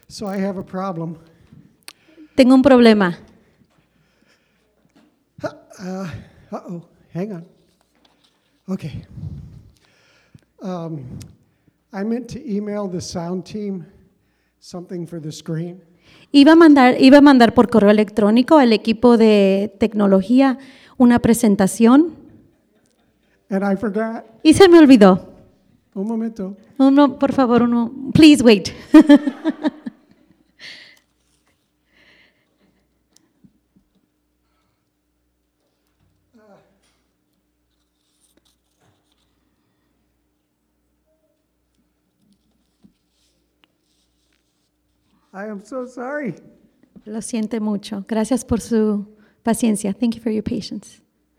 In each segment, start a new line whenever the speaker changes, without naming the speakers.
So I have a problem.
Tengo un problema.
Uh-oh, hang on. Okay. I meant to email the sound team something for the screen.
Iba a mandar por correo electrónico al equipo de tecnología una presentación
And I forgot.
y se me olvidó.
Un momento.
Uno, por favor, uno. Please wait.
I am so sorry.
Lo siento mucho. Gracias por su paciencia. Thank you for your patience.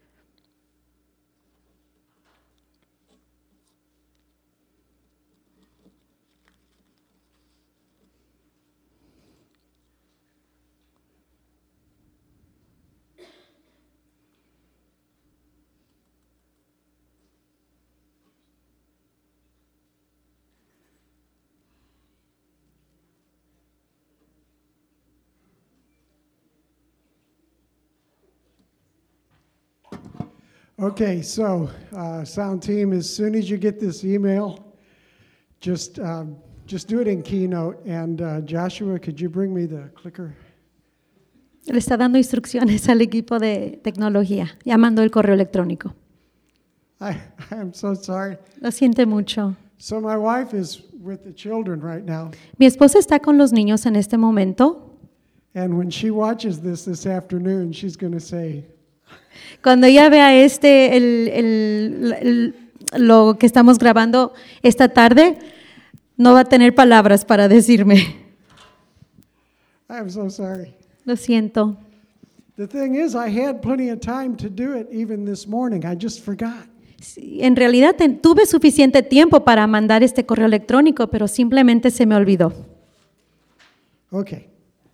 Okay, so sound team, as soon as you get this email, just do it in Keynote. And Joshua, could you bring me the clicker?
Le está dando instrucciones al equipo de tecnología, llamando el correo electrónico.
I am so sorry.
Lo siento mucho.
So my wife is with the children right now.
Mi esposa está con los niños en este momento.
And when she watches this afternoon, she's going to say,
Cuando ella vea lo que estamos grabando esta tarde, no va a tener palabras para decirme.
I am so sorry.
Lo siento.
The thing is, I had plenty of time to do it even this morning. I just forgot.
Sí, en realidad tuve suficiente tiempo para mandar este correo electrónico, pero simplemente se me olvidó.
Okay.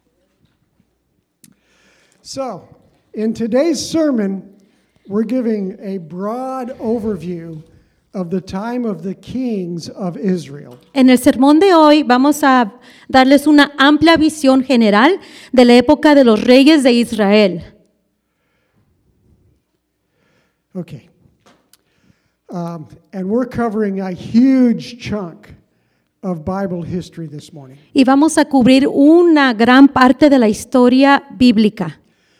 So, in today's sermon, we're giving a broad overview of the time of the kings of Israel.
En el sermón de hoy vamos a darles una amplia visión general de la época de los reyes de Israel.
Okay. And we're covering a huge chunk of Bible history this morning.
Y vamos a cubrir una gran parte de la historia bíblica.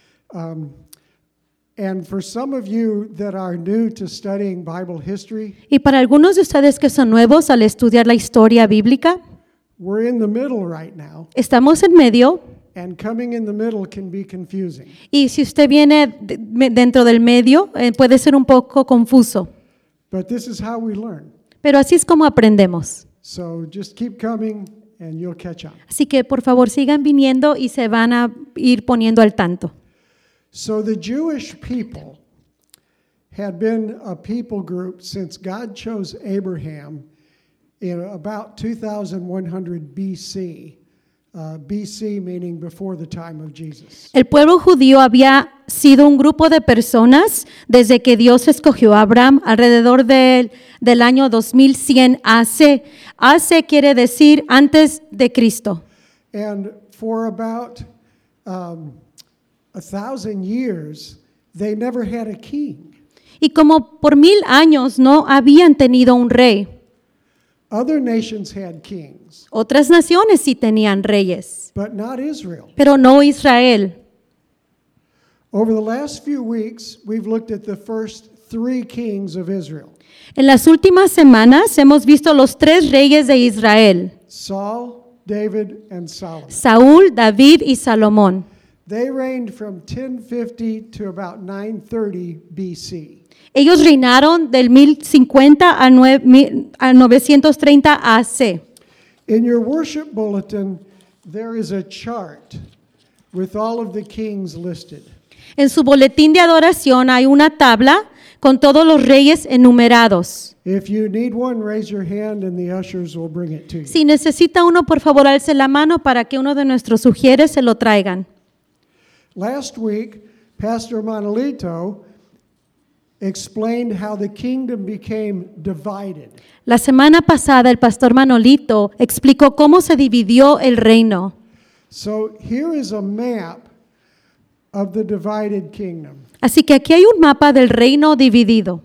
And for some of you that are new to studying Bible history,
Y para algunos de ustedes que son nuevos al estudiar la historia bíblica,
we're in the middle right now,
estamos en medio.
and coming in the middle can be confusing.
Y si usted viene dentro del medio, puede ser un poco confuso.
But this is how we learn.
Pero así es como aprendemos.
So just keep coming and you'll catch on.
Así que por favor sigan viniendo y se van a ir poniendo al tanto.
So the Jewish people had been a people group since God chose Abraham in about 2100 BC. BC meaning before the time of Jesus.
El pueblo judío había sido un grupo de personas desde que Dios escogió a Abraham alrededor del año 2100 AC. AC quiere decir antes de Cristo.
And for about 1,000 years, they never had a king.
Y como por 1000 años no habían tenido un rey.
Other nations had kings,
Otras naciones sí tenían reyes,
but not Israel.
pero no Israel.
Over the last few weeks, we've looked at the first 3 kings of Israel:
En las últimas semanas hemos visto los 3 reyes de Israel,
Saul, David, and Solomon.
Saúl, David y Salomón.
They reigned from 1050 to about 930 BC.
Ellos reinaron del 1050 a 930 AC.
In your worship bulletin, there is a chart with all of the kings listed.
En su boletín de adoración hay una tabla con todos los reyes enumerados.
If you need one, raise your hand and the ushers will bring it to you.
Si necesita uno, por favor, alce la mano para que uno de nuestros sugieres se lo traigan.
Last week, Pastor Manolito explained how the kingdom became divided.
La semana pasada el pastor Manolito explicó cómo se dividió el reino.
So here is a map of the divided kingdom.
Así que aquí hay un mapa del reino dividido.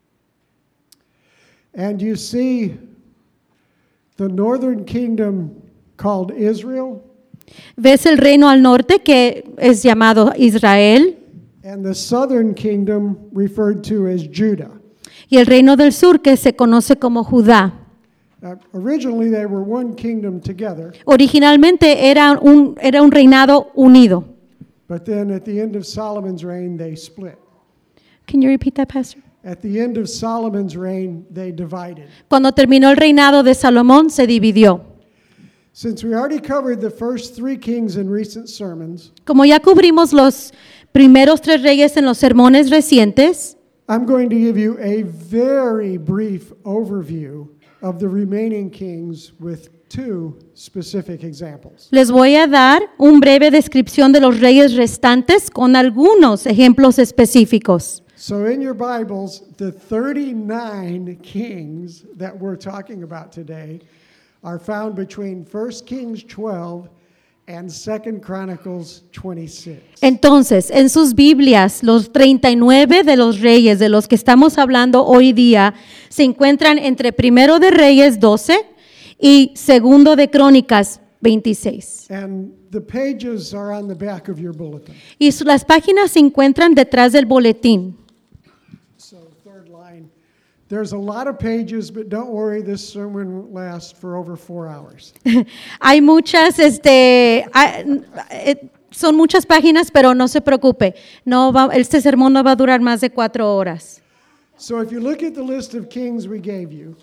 And you see the northern kingdom called Israel
¿Ves el reino al norte que es llamado Israel?
and the southern kingdom referred to as Judah.
Y el reino del sur que se conoce como Judá.
Originally they were one kingdom together,
Originalmente era un reinado unido.
but then at the end of Solomon's reign they split.
Can you repeat that, Pastor?
At the end of Solomon's reign they divided.
Cuando terminó el reinado de Salomón se dividió.
Since we already covered the first three kings in recent sermons,
Como ya cubrimos los primeros 3 reyes en los sermones recientes,
I'm going to give you a very brief overview of the remaining kings with 2 specific examples.
les voy a dar una breve descripción de los reyes restantes con algunos ejemplos específicos.
So in your Bibles, the 39 kings that we're talking about today are found between 1 Kings 12 and 2 Chronicles 26.
Entonces, en sus Biblias, los 39 de los reyes de los que estamos hablando hoy día se encuentran entre Primero de Reyes 12 y Segundo de Crónicas 26.
And the pages are on the back of your bulletin.
Y las páginas se encuentran detrás del boletín.
So third line, there's a lot of pages, but don't worry, this sermon won't last for over 4 hours.
Hay muchas, son muchas páginas, pero no se preocupe. Este sermón no va a durar más de 4 horas.
So if you look at the list of kings we gave you,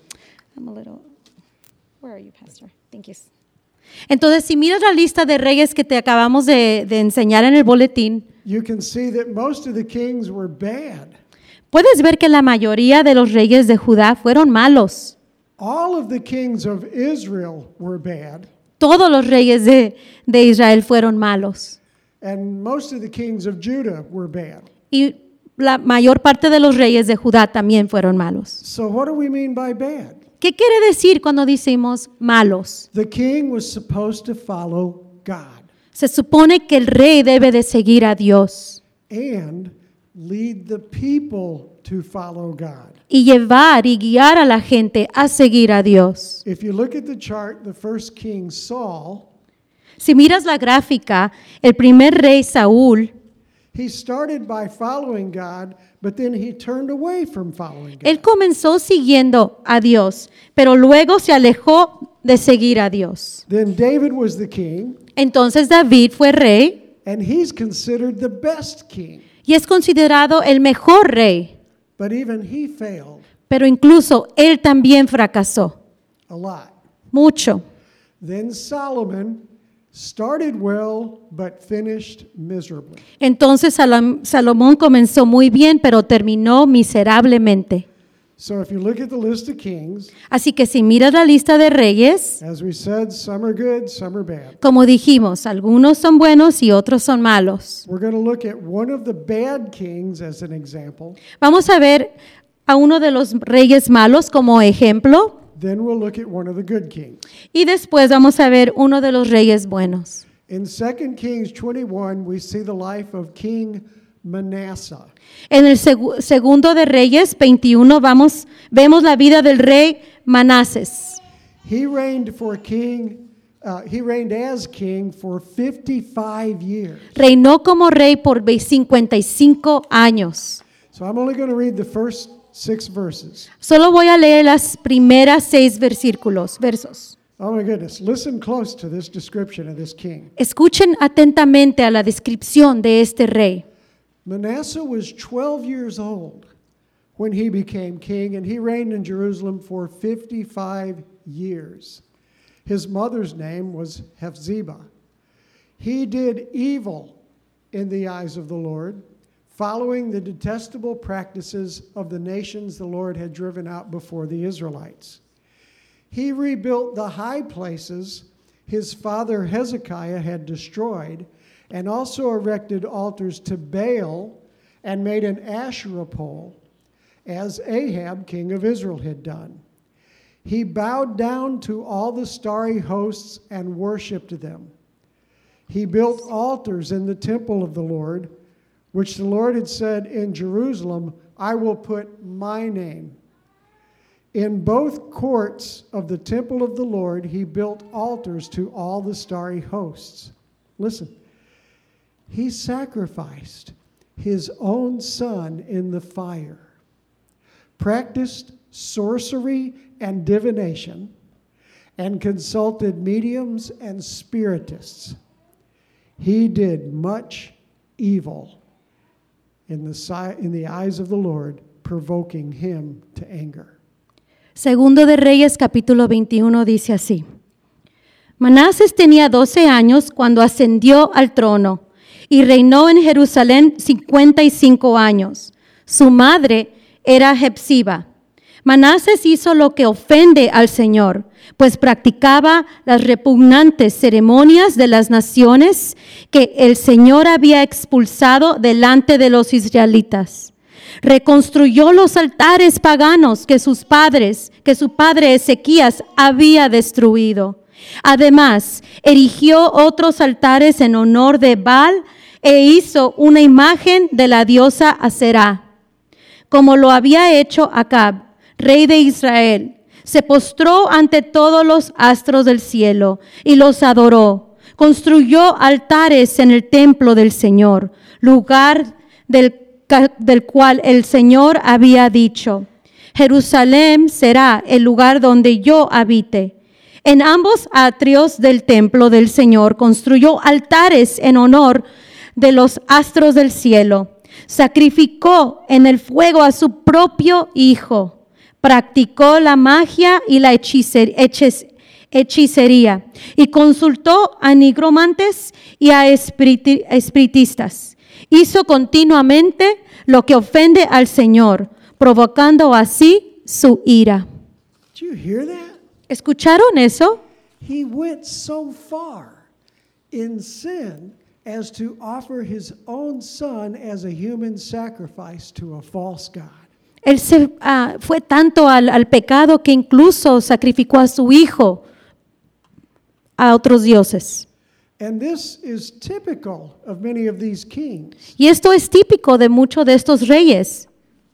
Where are you, Pastor? Thank you. Entonces, si miras la lista de reyes que te acabamos de enseñar en el boletín,
you can see that most of the kings were bad.
puedes ver que la mayoría de los reyes de Judá fueron malos.
All of the kings of Israel were bad,
Todos los reyes de Israel fueron malos.
and most of the kings of Judah were bad.
Y la mayor parte de los reyes de Judá también fueron malos.
So what do we mean by bad?
¿Qué quiere decir cuando decimos malos?
The king was supposed to follow God
Se supone que el rey debe de seguir a Dios
and lead the people to follow God.
y llevar y guiar a la gente a seguir a Dios.
If you look at the chart, the first king, Saul,
Si miras la gráfica, el primer rey Saúl,
he started by following God, but then he turned away from following God.
él comenzó siguiendo a Dios, pero luego se alejó de seguir a Dios.
Then David was the king,
Entonces David fue rey
and he's considered the best king,
y es considerado el mejor rey,
but even he failed
pero incluso él también fracasó
a lot.
mucho.
Then Solomon started well, but finished miserably.
Entonces Salomón comenzó muy bien, pero terminó miserablemente.
So if you look at the list of kings,
Así que si miras la lista de reyes,
as we said, some are good, some are bad.
como dijimos, algunos son buenos y otros son malos.
We're going to look at one of the bad kings as an example.
Vamos a ver a uno de los reyes malos como ejemplo
Then we'll look at one of the good kings.
y después vamos a ver uno de los reyes buenos.
In 2 Kings 21, we see the life of King Manasseh.
En el segundo de Reyes 21 vemos la vida del rey Manases.
He reigned as king for 55 years.
Reinó como rey por 55 años.
So I'm only going to read the first 6 verses.
Solo voy a leer las primeras 6 versos.
Oh my goodness, listen close to this description of this king.
Escuchen atentamente a la descripción de este rey.
Manasseh was 12 years old when he became king, and he reigned in Jerusalem for 55 years. His mother's name was Hephzibah. He did evil in the eyes of the Lord, following the detestable practices of the nations the Lord had driven out before the Israelites. He rebuilt the high places his father Hezekiah had destroyed, and also erected altars to Baal and made an Asherah pole. as Ahab, king of Israel, had done. He bowed down to all the starry hosts and worshipped them. He built altars in the temple of the Lord, which the Lord had said, in Jerusalem, I will put my name. In both courts of the temple of the Lord, he built altars to all the starry hosts. Listen, he sacrificed his own son in the fire, practiced sorcery and divination, and consulted mediums and spiritists. He did much evil in the eyes of the Lord, provoking him to anger.
Segundo de Reyes capítulo 21 dice así: Manasés tenía 12 años cuando ascendió al trono y reinó en Jerusalén 55 años. Su madre era Hepsiba. Manasés hizo lo que ofende al Señor, pues practicaba las repugnantes ceremonias de las naciones que el Señor había expulsado delante de los israelitas. Reconstruyó los altares paganos que su padre Ezequías había destruido. Además, erigió otros altares en honor de Baal e hizo una imagen de la diosa Aserá, como lo había hecho Acab, rey de Israel. Se postró ante todos los astros del cielo y los adoró. Construyó altares en el templo del Señor, lugar del cual el Señor había dicho: Jerusalén será el lugar donde yo habite. En ambos atrios del templo del Señor construyó altares en honor de los astros del cielo. Sacrificó en el fuego a su propio hijo. Practicó la magia y la hechicería y consultó a nigromantes y a espiritistas. Hizo continuamente lo que ofende al Señor, provocando así su ira.
Did you hear that?
¿Escucharon eso?
He went so far in sin as to offer his own son as a human sacrifice to a false god.
Él fue tanto al pecado que incluso sacrificó a su hijo a otros dioses.
And this is typical of many of these kings.
Y esto es típico de muchos de estos reyes.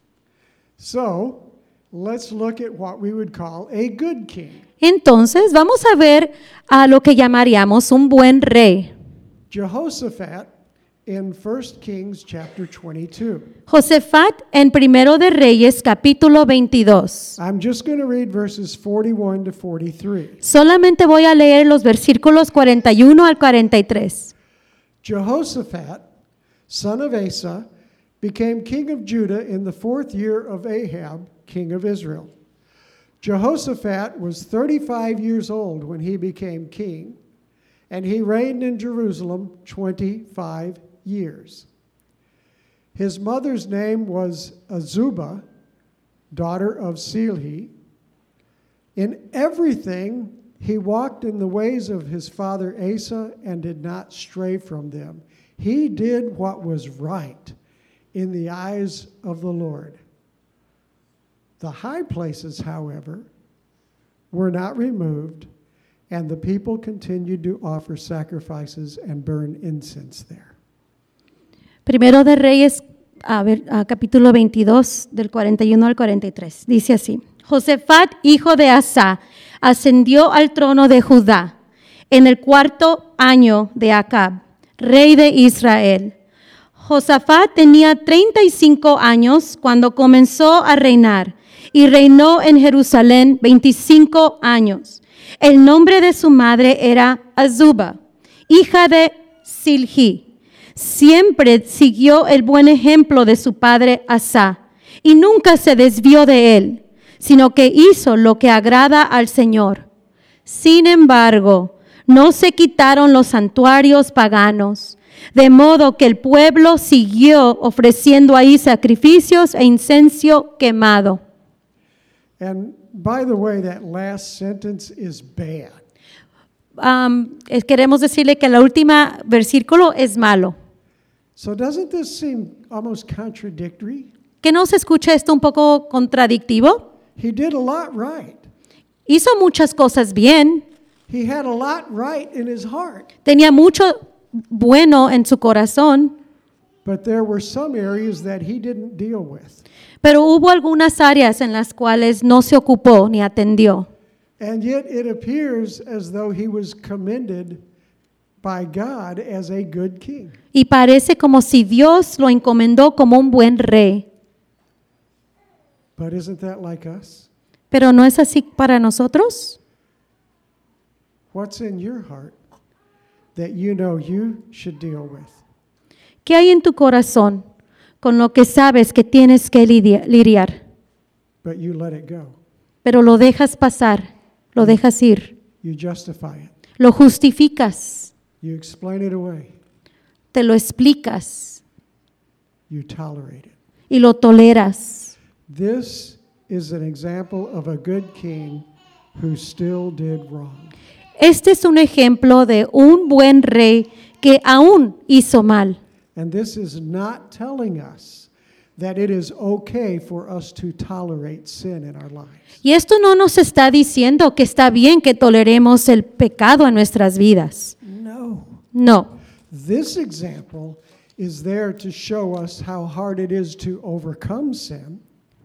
So, let's look at what we would call a good king.
Entonces, vamos a ver a lo que llamaríamos un buen rey.
Jehoshaphat in 1 Kings chapter 22.
Josafat en Primero de Reyes capítulo 22.
I'm just going to read verses 41 to 43.
Solamente voy a leer los versículos 41 al 43.
Jehoshaphat, son of Asa, became king of Judah in the 4th year of Ahab, king of Israel. Jehoshaphat was 35 years old when he became king, and he reigned in Jerusalem 25 years. His mother's name was Azubah, daughter of Silhi. In everything he walked in the ways of his father Asa and did not stray from them. He did what was right in the eyes of the Lord. The high places, however, were not removed, and the people continued to offer sacrifices and burn incense there.
Primero de Reyes, capítulo 22, del 41 al 43. Dice así: Josafat, hijo de Asa, ascendió al trono de Judá en el 4º año de Acab, rey de Israel. Josafat tenía 35 años cuando comenzó a reinar y reinó en Jerusalén 25 años. El nombre de su madre era Azubah, hija de Silhi. Siempre siguió el buen ejemplo de su padre Asa y nunca se desvió de él, sino que hizo lo que agrada al Señor. Sin embargo, no se quitaron los santuarios paganos, de modo que el pueblo siguió ofreciendo ahí sacrificios e incienso quemado.
And by the way, that last sentence is bad.
Queremos decirle que el último versículo es malo.
So doesn't this seem almost contradictory?
¿Que no se escucha esto un poco contradictivo?
He did a lot right.
Hizo muchas cosas bien,
He had a lot right in his heart.
tenía mucho bueno en su corazón,
But there were some areas that he didn't deal with.
pero hubo algunas áreas en las cuales no se ocupó ni atendió.
And yet it appears as though he was commended by God as a good king.
Y parece como si Dios lo encomendó como un buen rey.
But isn't that like us?
Pero ¿no es así para nosotros?
What's in your heart that you know you should deal with?
¿Qué hay en tu corazón con lo que sabes que tienes que lidiar,
But you let it go.
pero lo dejas pasar, lo dejas ir,
You justify it.
lo justificas,
You explain it away.
te lo explicas
You tolerate it.
y lo toleras?
This is an example of a good king who still did wrong.
Este es un ejemplo de un buen rey que aún hizo mal.
And this is not telling us that it is okay for us to tolerate sin in our lives.
Y esto no nos está diciendo que está bien que toleremos el pecado en nuestras vidas.
No.
No.
This example is there to show us how hard it is to overcome sin.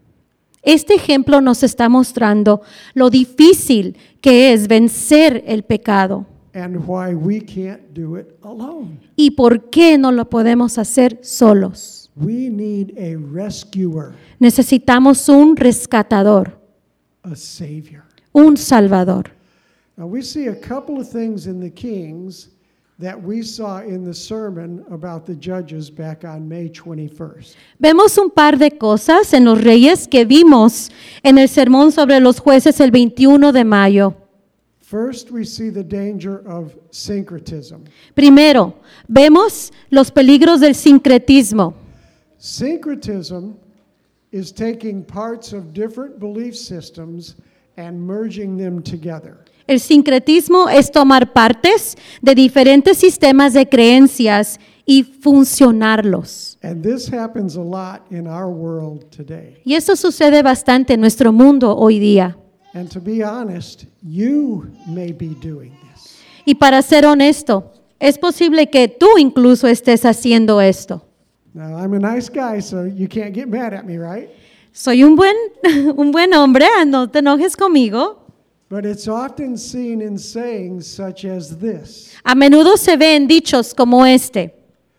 Este ejemplo nos está mostrando lo difícil que es vencer el pecado
And why we can't do it alone.
y por qué no lo podemos hacer solos.
We need a rescuer,
Necesitamos un rescatador,
a savior.
un salvador.
Now we see a couple of things in the Kings that we saw in the sermon about the judges back on May 21st.
Vemos un par de cosas en los reyes que vimos en el sermón sobre los jueces el 21 de mayo.
First, we see the danger of syncretism.
Primero, vemos los peligros del sincretismo.
Syncretism is taking parts of different belief systems and merging them together.
El sincretismo es tomar partes de diferentes sistemas de creencias y funcionarlos.
And this happens a lot in our world today.
Y eso sucede bastante en nuestro mundo hoy día.
And to be honest, you may be doing this.
Y para ser honesto, es posible que tú incluso estés haciendo esto.
Now, I'm a nice guy, so you can't get mad at me, right?
Soy un buen hombre, no te enojes conmigo.
But it's often seen in sayings such as this.
A menudo se ven dichos como este.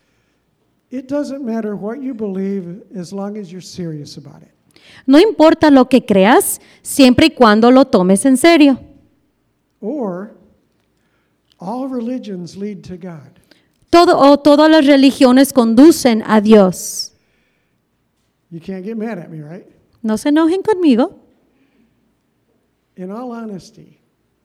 It doesn't matter what you believe as long as you're serious about it.
No importa lo que creas, siempre y cuando lo tomes en serio.
Or, all religions lead to God.
Todas las religiones conducen a Dios.
You can't get mad at me, right?
No se enojen conmigo.
In all honesty,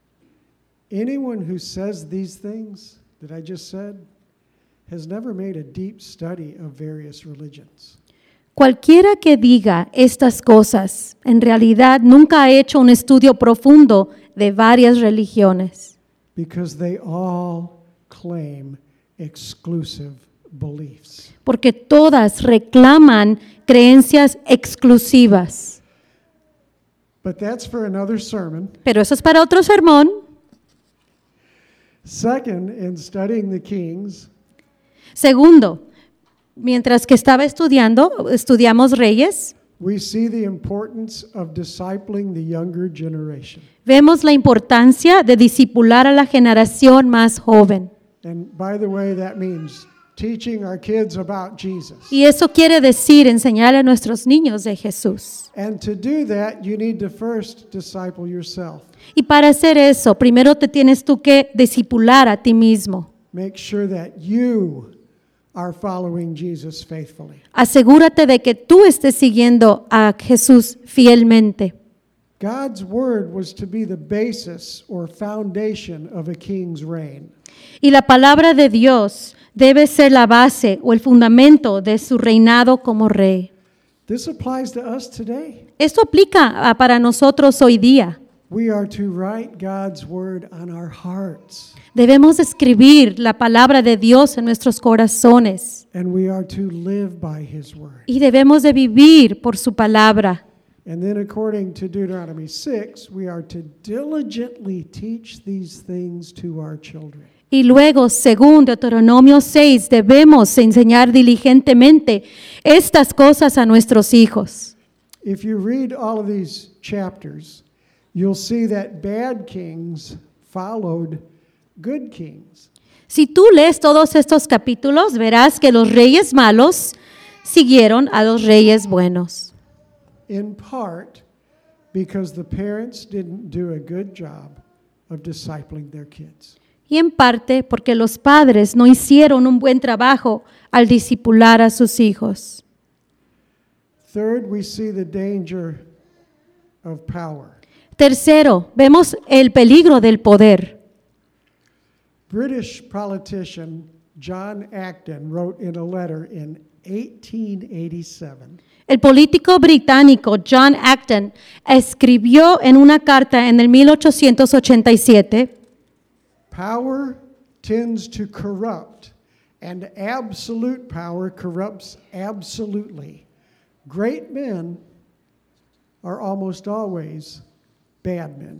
anyone who says these things that I just said has never made a deep study of various religions.
Cualquiera que diga estas cosas, en realidad nunca ha hecho un estudio profundo de varias religiones,
Because they all claim exclusive beliefs.
porque todas reclaman creencias exclusivas.
But that's for another sermon.
Pero eso es para otro sermón.
Second, in studying the Kings,
Segundo, mientras que estaba estudiamos Reyes,
we see the importance of discipling the younger generation.
vemos la importancia de discipular a la generación más joven.
And by the way, that means teaching our kids about Jesus.
Y eso quiere decir enseñarle a nuestros niños de Jesús.
And to do that, you need to first disciple yourself.
Y para hacer eso, primero te tienes tú que discipular a ti mismo.
Make sure that you are following Jesus faithfully.
Asegúrate de que tú estés siguiendo a Jesús fielmente.
God's word was to be the basis or foundation of a king's reign.
Y la palabra de Dios debe ser la base o el fundamento de su reinado como rey.
This applies to us today.
Esto aplica para nosotros hoy día.
We are to write God's word on our hearts,
Debemos escribir la palabra de Dios en nuestros corazones
and we are to live by his word.
y debemos de vivir por su palabra.
And then according to Deuteronomy 6, we are to diligently teach these things to our children.
Y luego, según Deuteronomio 6, debemos enseñar diligentemente estas cosas a nuestros hijos.
If you read all of these chapters, you'll see that bad kings followed good kings.
Si tú lees todos estos capítulos, verás que los reyes malos siguieron a los reyes buenos.
In part because the parents didn't do a good job of discipling their kids.
Y en parte porque los padres no hicieron un buen trabajo al discipular a sus hijos.
Third, we see the danger of power.
Tercero, vemos el peligro del poder.
British politician John Acton wrote in a letter in 1887,
El político británico John Acton escribió en una carta en el 1887,
"Power tends to corrupt, and absolute power corrupts absolutely. Great men are almost always bad men."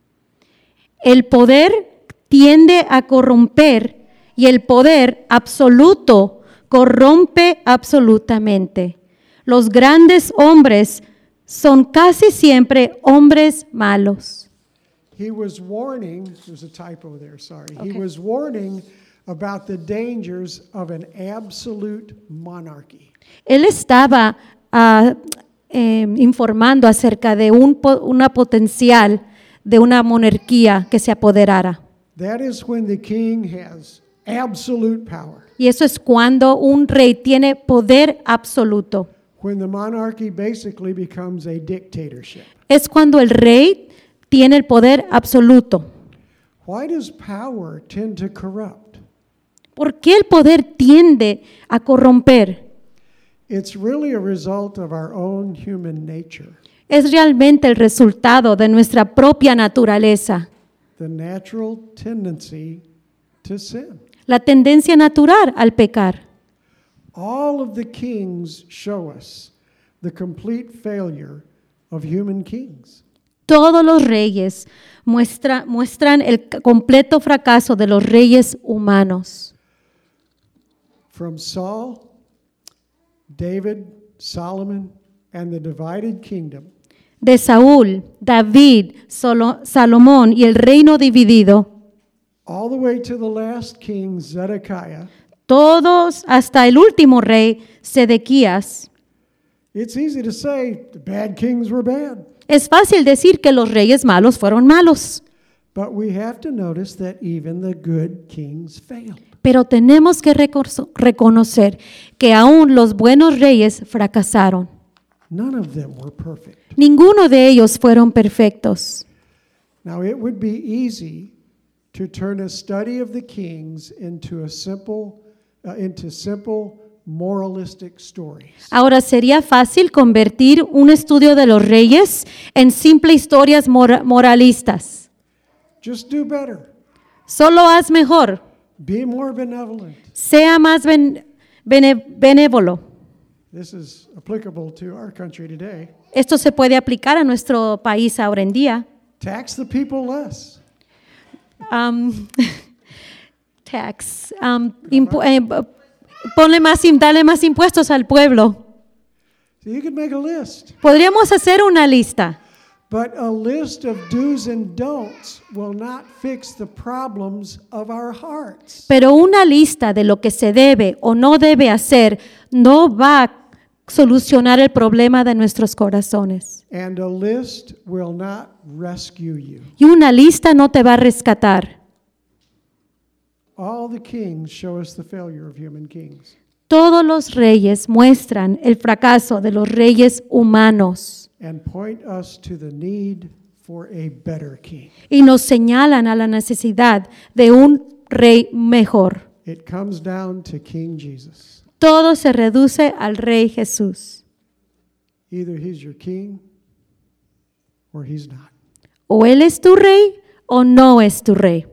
el poder tiende a corromper y el poder absoluto corrompe absolutamente. Los grandes hombres son casi siempre hombres malos.
He was warning, there's a typo there, sorry. He
Okay.
was warning about the dangers of an absolute monarchy.
Él estaba informando acerca de una potencial de una monarquía que se apoderara.
That is when the king has absolute power.
Y eso es cuando un rey tiene poder absoluto.
When the monarchy basically becomes a dictatorship.
Es cuando el rey tiene el poder absoluto.
Why does power tend to corrupt?
¿Por qué el poder tiende a corromper?
It's really a result of our own human nature,
Es realmente el resultado de nuestra propia naturaleza,
the natural tendency to sin.
la tendencia natural al pecar.
All of the kings show us the complete failure of human kings.
Todos los reyes muestran el completo fracaso de los reyes humanos.
From Saul, David, Solomon, and the divided kingdom,
De Saúl, David, Salomón y el reino dividido,
all the way to the last king, Zedekiah,
todos hasta el último rey, Sedequías.
it's easy to say the bad kings were bad.
Es fácil decir que los reyes malos fueron malos,
But we have to notice that even the good kings failed.
pero tenemos que reconocer que aún los buenos reyes fracasaron.
None of them were perfect.
Ninguno de ellos fueron perfectos.
Now, it would be easy to turn a study of the kings into simple moralistic stories.
Ahora sería fácil convertir un estudio de los reyes en simples historias moralistas.
Just do better.
Solo haz mejor,
Be more benevolent.
sea más benévolo.
This is applicable to our country today.
Esto se puede aplicar a nuestro país ahora en día.
Tax the people less.
Tax. Dale más impuestos al pueblo.
So you could make a list.
Podríamos hacer una lista,
But a list of do's and don'ts will not fix the problems of our hearts.
pero una lista de lo que se debe o no debe hacer no va a solucionar el problema de nuestros corazones.
And a list will not rescue you.
Y una lista no te va a rescatar.
All the kings show us the failure of human kings.
Todos los reyes muestran el fracaso de los reyes humanos
And point us to the need for a better king.
y nos señalan a la necesidad de un rey mejor.
It comes down to King Jesus.
Todo se reduce al Rey Jesús.
Either he's your king or he's not.
O Él es tu rey o no es tu rey.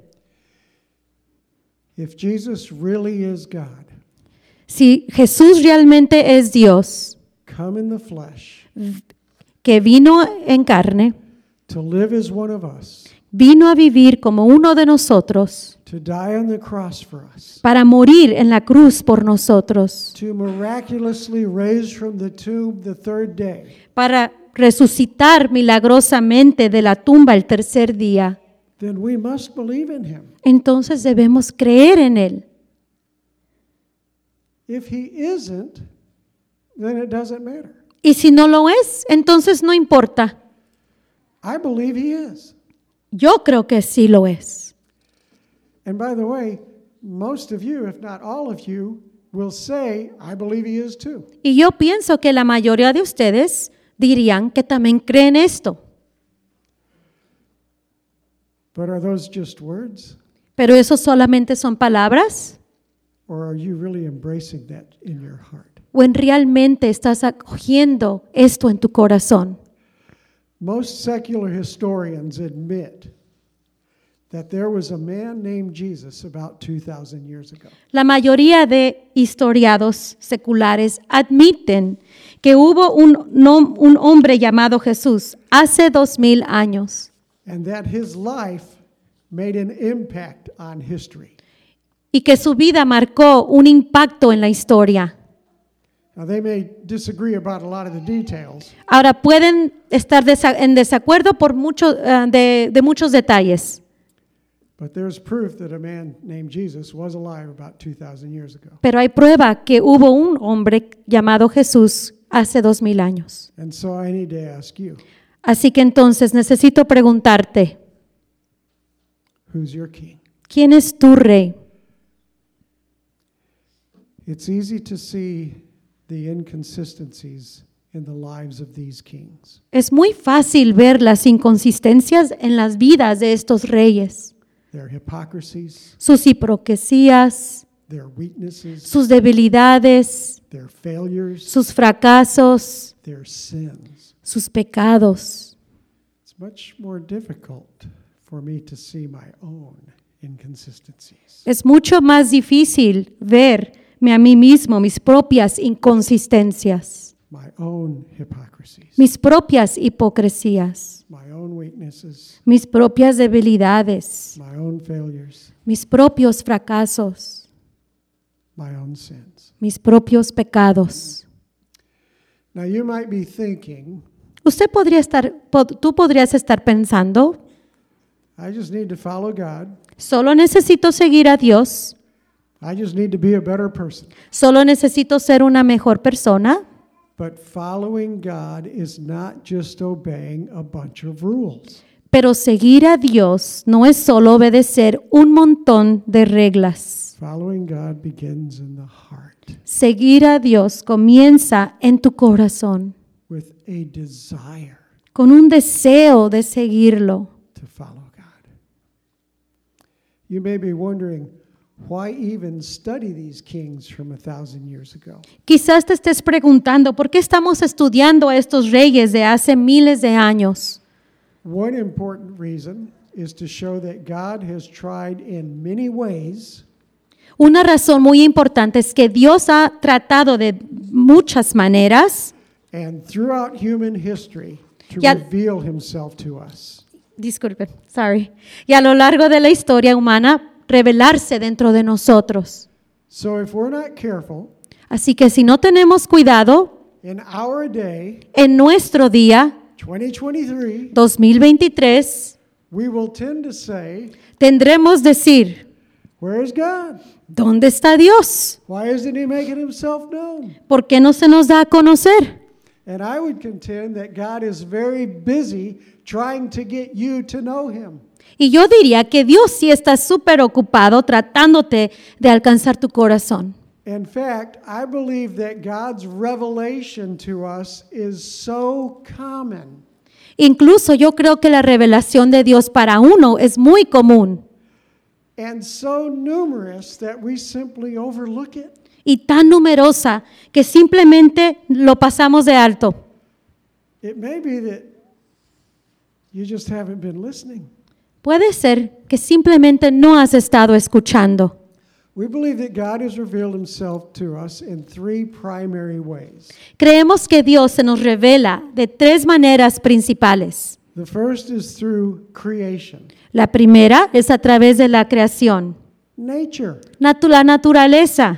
If Jesus really is God,
Si Jesús realmente es Dios,
come in the flesh,
que vino en carne,
to live as one of us,
vino a vivir como uno de nosotros,
to die on the cross for us,
para morir en la cruz por nosotros,
to miraculously raise from the tomb the third day,
para resucitar milagrosamente de la tumba el tercer día,
then we must believe in him.
entonces debemos creer en Él.
If he isn't, then it doesn't matter.
Y si no lo es, entonces no importa.
I believe he is.
Yo creo que sí lo es.
And by the way, most of you, if not all of you, will say, I believe he is too.
Y yo pienso que la mayoría de ustedes dirían que también creen esto.
But are those just words?
Pero eso solamente son palabras.
Or are you really embracing that in your heart?
¿O en realmente estás acogiendo esto en tu corazón?
Most secular historians admit that there was a man named Jesus about 2,000 years ago.
La mayoría de historiados seculares admiten que hubo un hombre llamado Jesús hace 2000 años
And that his life made an impact on history.
y que su vida marcó un impacto en la historia.
Now, they may disagree about a lot of the details,
Ahora pueden estar en desacuerdo por de muchos detalles,
but there's proof that a man named Jesus was alive about 2,000 years ago.
pero hay prueba que hubo un hombre llamado Jesús hace 2000 años.
And so I need to ask you,
Así que entonces necesito preguntarte,
who's your king?
¿quién es tu rey?
It's easy to see the inconsistencies in the lives of these kings.
Es muy fácil ver las inconsistencias en las vidas de estos reyes,
Their hypocrisies,
sus hipocresías,
their weaknesses,
sus debilidades,
their failures,
sus fracasos,
their sins.
sus pecados.
It's much more difficult for me to see my own inconsistencies.
Es mucho más difícil verme a mí mismo, mis propias inconsistencias,
My own hypocrisies,
mis propias hipocresías,
my own weaknesses,
mis propias debilidades,
my own failures,
mis propios fracasos,
my own sins.
mis propios pecados.
Now you might be thinking,
Tú podrías estar pensando,
I just need to follow God.
solo necesito seguir a Dios,
I just need to be a better person.
solo necesito ser una mejor persona.
But following God is not just obeying a bunch of rules.
Pero seguir a Dios no es solo obedecer un montón de reglas.
Following God begins in the heart
Seguir a Dios comienza en tu corazón,
with a desire
con un deseo de seguirlo.
to follow God. You may be wondering, why even study these kings from 1,000 years ago?
Quizás te estés preguntando, ¿por qué estamos estudiando a estos reyes de hace miles de años?
One important reason is to show that God has tried in many ways
Una razón muy importante es que Dios ha tratado de muchas maneras,
and throughout human history to
Ya-
reveal himself to us.
y a lo largo de la historia humana revelarse dentro de nosotros.
So if we're not careful,
Así que si no tenemos cuidado,
in our day,
en nuestro día
2023,
2023
we will tend to say,
tendremos decir,
where is God?
¿dónde está Dios?
Why isn't he making himself known?
¿Por qué no se nos da a conocer?
And I would contend that God is very busy trying to get you to know him.
Y yo diría que Dios sí está súper ocupado tratándote de alcanzar tu corazón.
In fact, I believe that God's revelation to us is so common
Incluso yo creo que la revelación de Dios para uno es muy común
and so numerous that we simply overlook it.
y tan numerosa que simplemente lo pasamos de alto.
It may be that You just haven't been listening.
Puede ser que simplemente no has estado escuchando.
We believe that God has revealed himself to us in three primary ways.
Creemos que Dios se nos revela de tres maneras principales.
The first is through creation,
La primera es a través de la creación,
nature.
la naturaleza.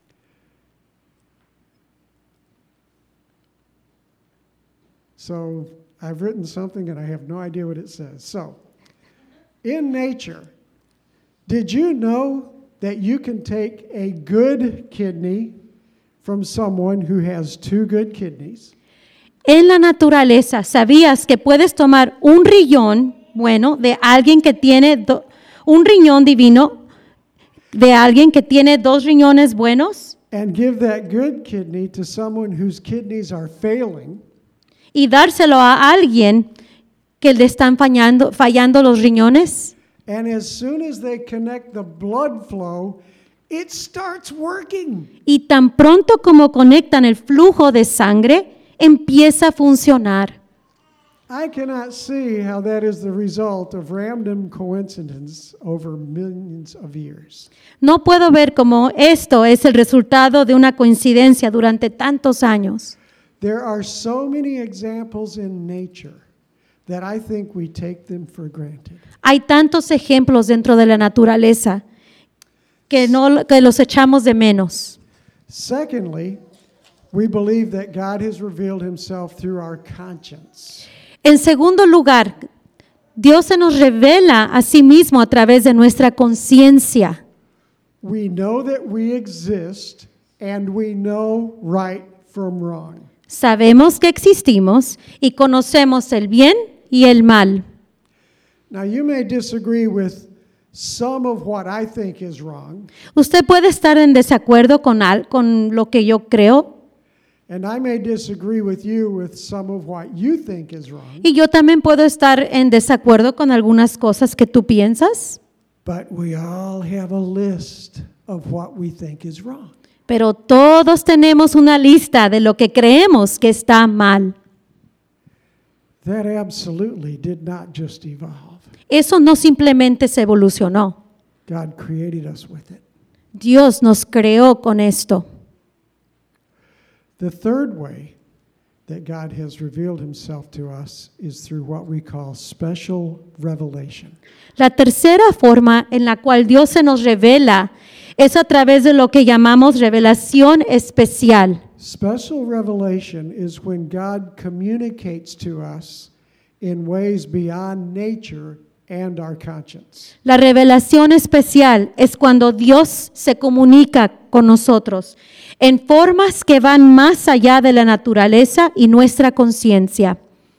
So I've written something and I have no idea what it says. So, in nature, did you know that you can take a good kidney from someone who has two good kidneys?
En la naturaleza, ¿sabías que puedes tomar un riñón bueno de alguien que tiene un riñón divino de alguien que tiene dos riñones buenos
And give that good kidney to someone whose kidneys are failing,
y dárselo a alguien que le están fallando los riñones?
and as soon as they connect the blood flow, it starts working.
Y tan pronto como conectan el flujo de sangre, empieza a funcionar.
I cannot see how that is the result of random coincidence over millions of years.
No puedo ver cómo esto es el resultado de una coincidencia durante tantos años.
There are so many examples in nature that I think we take them for granted.
Hay tantos ejemplos dentro de la naturaleza que los echamos de menos.
Secondly, we believe that God has revealed himself through our conscience.
En segundo lugar, Dios se nos revela a sí mismo a través de nuestra conciencia.
We know that we exist and we know right from wrong.
Sabemos que existimos y conocemos el bien y el mal.
Now, you may disagree with some of what I think is wrong,
Usted puede estar en desacuerdo con lo que yo creo,
and I may disagree with you with some of what you think is wrong,
y yo también puedo estar en desacuerdo con algunas cosas que tú piensas,
but we all have a list of what we think is wrong.
pero todos tenemos una lista de lo que creemos que está mal.
That absolutely did not just evolve.
Eso no simplemente se evolucionó.
God created us with it.
Dios nos creó con esto.
The third way that God has revealed himself to us is through what we call special revelation.
La tercera forma en la cual Dios se nos revela es a través de lo que llamamos revelación especial.
Special revelation is when God communicates to us in ways beyond nature and our conscience.
La revelación especial es cuando Dios se comunica con nosotros en formas que van más allá de la naturaleza y nuestra conciencia.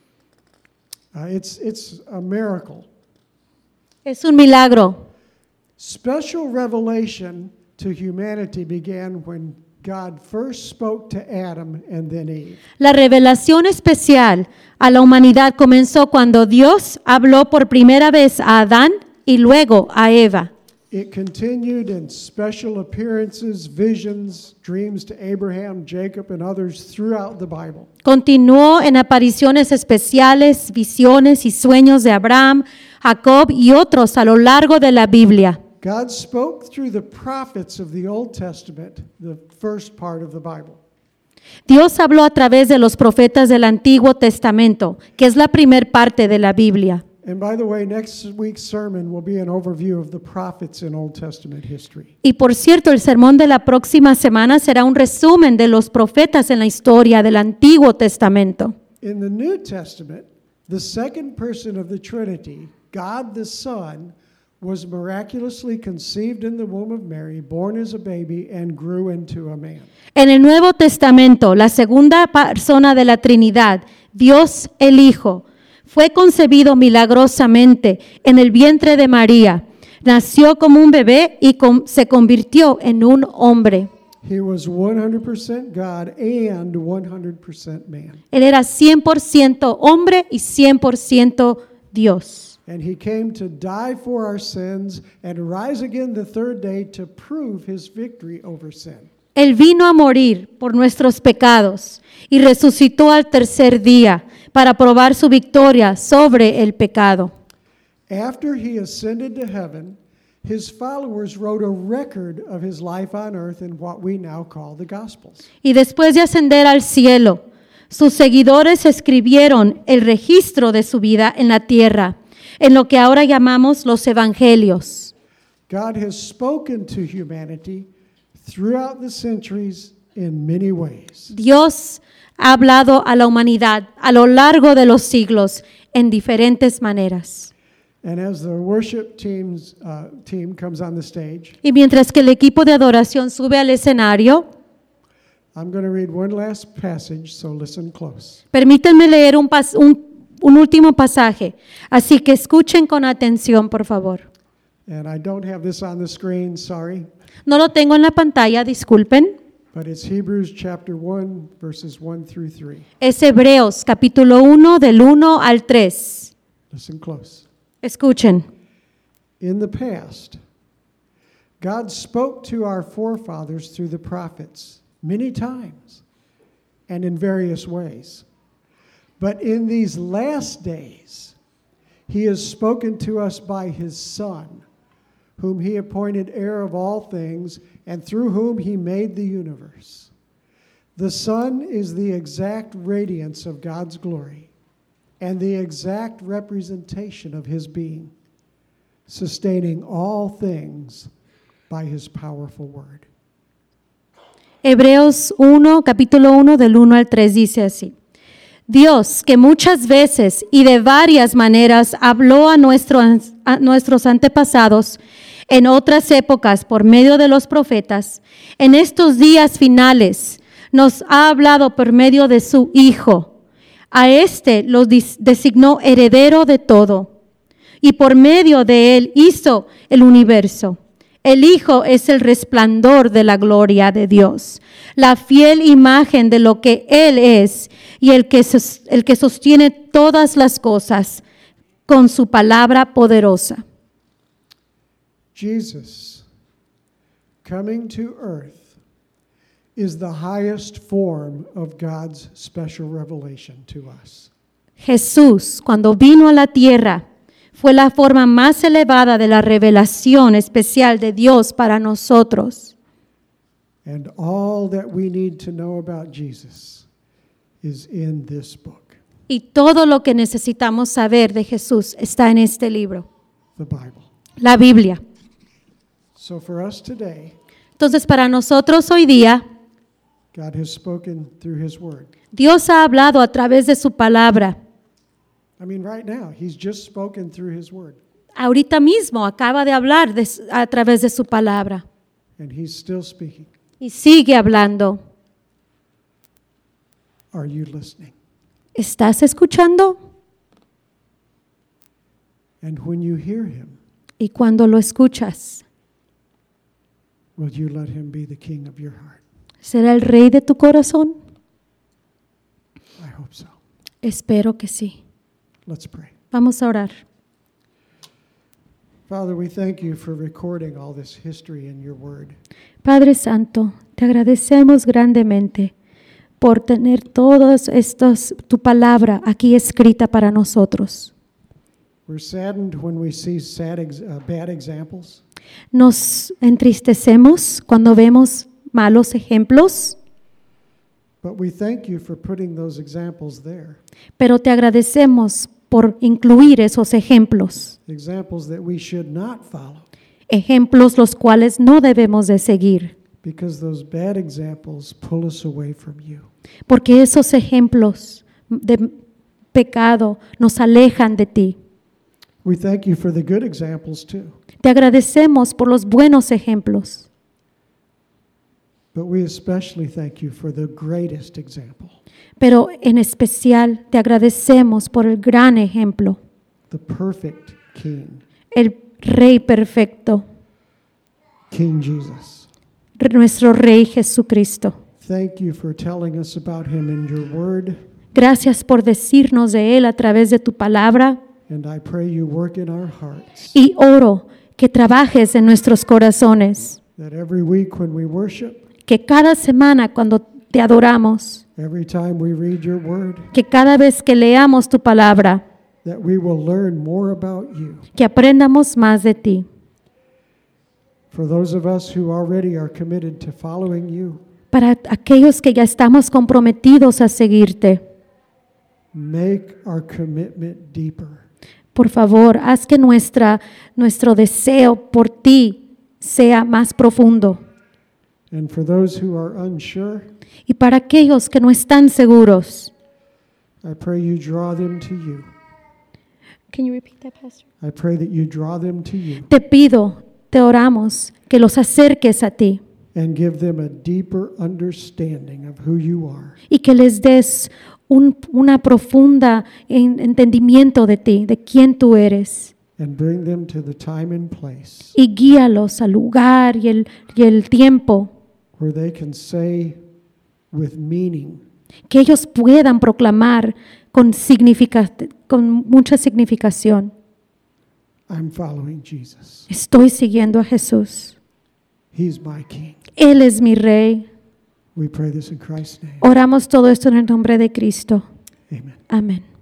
It's a miracle.
Es un milagro.
Special revelation to humanity began when God first spoke to Adam and then Eve.
La revelación especial a la humanidad comenzó cuando Dios habló por primera vez a Adán y luego a Eva.
It continued in special appearances, visions, dreams to Abraham, Jacob, and others throughout the Bible.
Continuó en apariciones especiales, visiones y sueños de Abraham, Jacob y otros a lo largo de la Biblia.
God spoke through the prophets of the Old Testament, the first part of the Bible.
Dios habló a través de los profetas del Antiguo Testamento, que es la primer parte de la Biblia.
And by the way, next week's sermon will be an overview of the prophets in Old Testament history.
Y por cierto, el sermón de la próxima semana será un resumen de los profetas en la historia del Antiguo Testamento.
In the New Testament, the second person of the Trinity, God the Son, was miraculously conceived in the womb of Mary, born as a baby, and grew into a man.
En el Nuevo Testamento, la segunda persona de la Trinidad, Dios el Hijo, fue concebido milagrosamente en el vientre de María. Nació como un bebé y se convirtió en un hombre.
He was 100% God and 100% man.
Él era 100% hombre y 100% Dios.
And he came to die for our sins and rise again the third day to prove his victory over sin.
Él vino a morir por nuestros pecados y resucitó al tercer día para probar su victoria sobre el pecado.
After he ascended to heaven, his followers wrote a record of his life on earth in what we now call the Gospels.
Y después de ascender al cielo, sus seguidores escribieron el registro de su vida en la tierra, en lo que ahora llamamos los evangelios.
God has spoken to humanity throughout the centuries in many ways.
Dios ha hablado a la humanidad a lo largo de los siglos en diferentes maneras.
And as the worship team comes on the stage,
Y mientras que el equipo de adoración sube al escenario,
I'm going to read one last passage, so listen close.
permítanme leer un último pasaje, así que escuchen con atención, por favor.
And I don't have this on the screen, sorry,
No lo tengo en la pantalla, disculpen.
but it's Hebrews chapter 1, verses 1 through 3.
Es Hebreos capítulo 1 del 1 al 3.
Listen close.
Escuchen.
In the past, God spoke to our forefathers through the prophets many times and in various ways. But in these last days, he has spoken to us by his Son, whom he appointed heir of all things and through whom he made the universe. The Son is the exact radiance of God's glory and the exact representation of his being, sustaining all things by his powerful word.
Hebreos 1, capítulo 1 del 1 al 3 dice así. Dios, que muchas veces y de varias maneras habló a nuestros antepasados en otras épocas por medio de los profetas, en estos días finales nos ha hablado por medio de su Hijo. A éste lo designó heredero de todo y por medio de él hizo el universo. El Hijo es el resplandor de la gloria de Dios, la fiel imagen de lo que Él es y el que sostiene todas las cosas con su palabra poderosa.
Jesus, coming to earth, is the highest form of God's special revelation to us.
Jesús, cuando vino a la tierra, fue la forma más elevada de la revelación especial de Dios para nosotros.
And all that we need to know about Jesus is in this book,
Y todo lo que necesitamos saber de Jesús está en este libro,
the Bible.
la Biblia.
So for us today,
Entonces, para nosotros hoy día,
God has spoken through his word.
Dios ha hablado a través de su palabra.
I mean, right now, he's just spoken through his word,
Ahorita mismo acaba de hablar a través de su palabra
and he's still speaking.
y sigue hablando.
Are you listening?
¿Estás escuchando?
And when you hear him,
Y cuando lo escuchas,
will you let him be the king of your heart?
¿será el rey de tu corazón?
I hope so.
Espero que sí.
Let's pray.
Vamos a orar.
Father, we thank you for recording all this history in your word.
Padre Santo, te agradecemos grandemente por tener todos estos, tu palabra aquí escrita para nosotros.
We're saddened when we see bad examples,
Nos entristecemos cuando vemos malos ejemplos,
but we thank you for putting those examples there,
pero te agradecemos por incluir esos ejemplos,
examples that we should not follow,
ejemplos los cuales no debemos de seguir,
because those bad examples pull us away from you.
porque esos ejemplos de pecado nos alejan de ti.
We thank you for the good examples too,
Te agradecemos por los buenos ejemplos,
but we especially thank you for the greatest example,
pero en especial te agradecemos por el gran ejemplo,
the perfect King,
el Rey perfecto,
King Jesus.
nuestro Rey Jesucristo.
Thank you for telling us about him in your word,
Gracias por decirnos de Él a través de tu palabra
and I pray you work in our hearts,
y oro que trabajes en nuestros corazones,
that every week when we worship,
que cada semana cuando te adoramos,
Every time we read your word,
que cada vez que leamos tu palabra,
that we will learn more about you.
que aprendamos más de ti.
For those of us who already are committed to following you,
Para aquellos que ya estamos comprometidos a seguirte,
make our commitment deeper.
por favor, haz que nuestro deseo por ti sea más profundo.
And for those who are unsure,
Y para aquellos que no están seguros,
I pray you draw them to you.
Can you repeat that, Pastor?
I pray that you draw them to you
Te pido, te oramos, que los acerques a ti
and give them a deeper understanding of who you are.
y que les des una profunda entendimiento de ti, de quién tú eres.
And bring them to the time and place
Y guíalos al lugar y el tiempo,
where they can say with meaning,
que ellos puedan proclamar con mucha significación:
I'm following Jesus.
estoy siguiendo a Jesús.
He's my King.
Él es mi Rey.
We pray this in Christ's name.
Oramos todo esto en el nombre de Cristo.
Amen.
Amén.